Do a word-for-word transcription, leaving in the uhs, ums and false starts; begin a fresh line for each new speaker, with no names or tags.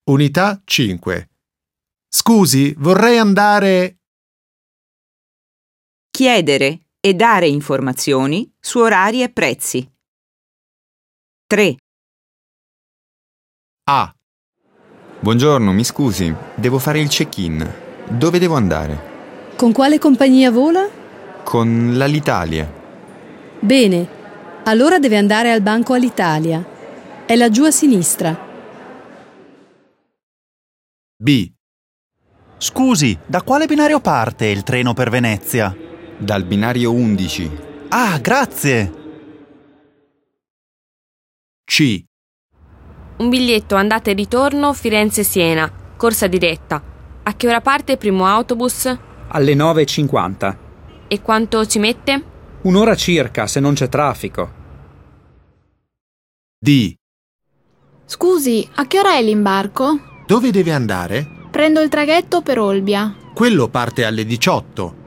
Unità cinque. Scusi, vorrei andare...
Chiedere e dare informazioni su orari e prezzi. tre.
A.
Buongiorno, mi scusi, devo fare il check-in. Dove devo andare?
Con quale compagnia vola?
Con l'Alitalia.
Bene, allora deve andare al banco Alitalia. È laggiù a sinistra.
B.
Scusi, da quale binario parte il treno per Venezia?
Dal binario undici.
Ah, grazie!
C.
Un biglietto andata e ritorno Firenze-Siena, corsa diretta. A che ora parte il primo autobus?
Alle nove e cinquanta.
E quanto ci mette?
Un'ora circa, se non c'è traffico.
D.
Scusi, a che ora è l'imbarco?
Dove deve andare?
Prendo il traghetto per Olbia.
Quello parte alle diciotto.